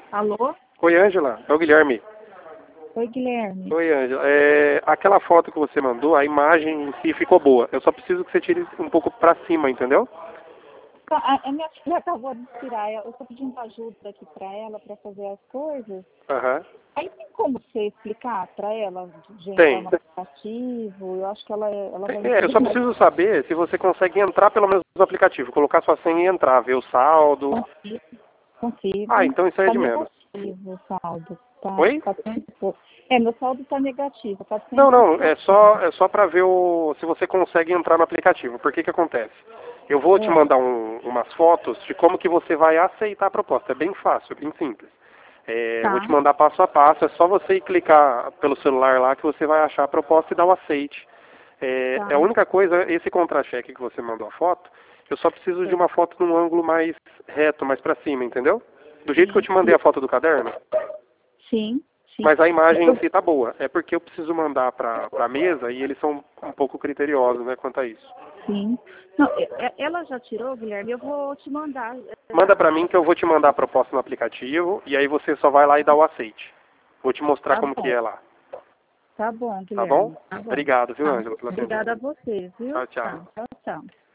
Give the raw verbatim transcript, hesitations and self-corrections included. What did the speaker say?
Alô? Oi, Ângela. É o Guilherme. Oi, Guilherme. Oi, Ângela. É, aquela foto que você mandou, a imagem em si ficou boa. Eu só preciso que você tire um pouco pra cima, entendeu? A, a minha filha acabou de tirar. Eu estou pedindo ajuda aqui para ela para fazer as coisas. Aham. Aí tem como você explicar para ela de entrar Tem. no aplicativo? Eu acho que ela, ela vai Tem. É, eu só entender. preciso saber se você consegue entrar pelo menos no aplicativo, colocar sua senha e entrar, ver o saldo. Consigo. Consigo. Ah, então isso aí é Está de menos. negativo o saldo. Tá, Oi? quatrocentos e pouco. É, meu saldo está negativo. Não, quatrocentos e não, pouco. é só, é só para ver o, se você consegue entrar no aplicativo. Por que que acontece? Eu vou te É, mandar um- umas fotos de como que você vai aceitar a proposta. É bem fácil, é bem simples. É, eu vou te tá. mandar passo a passo, é só você ir clicar pelo celular lá que você vai achar a proposta e dar o aceite. É, é a Tá. única coisa, esse contra-cheque que você mandou a foto, eu só preciso de É. uma foto num ângulo mais reto, mais para cima, entendeu? Do jeito que eu Sim. te mandei a foto do caderno. Sim. Sim. Mas a imagem em Eu- si tá boa. É porque eu preciso mandar para a mesa e eles são um pouco criteriosos, né, quanto a isso. Sim. Não, é- é- ela já tirou, Guilherme, eu vou te mandar. Manda é, para mim que eu vou te mandar a proposta no aplicativo e aí você só vai lá e dá o aceite. Vou te mostrar Tá como que bom, é lá. tá bom, Tá bom? Guilherme. Tá bom. Obrigado, viu, Tá. Ângela, pela atenção. Obrigada a você, viu? Tchau, tchau. Tá. Tchau, tchau.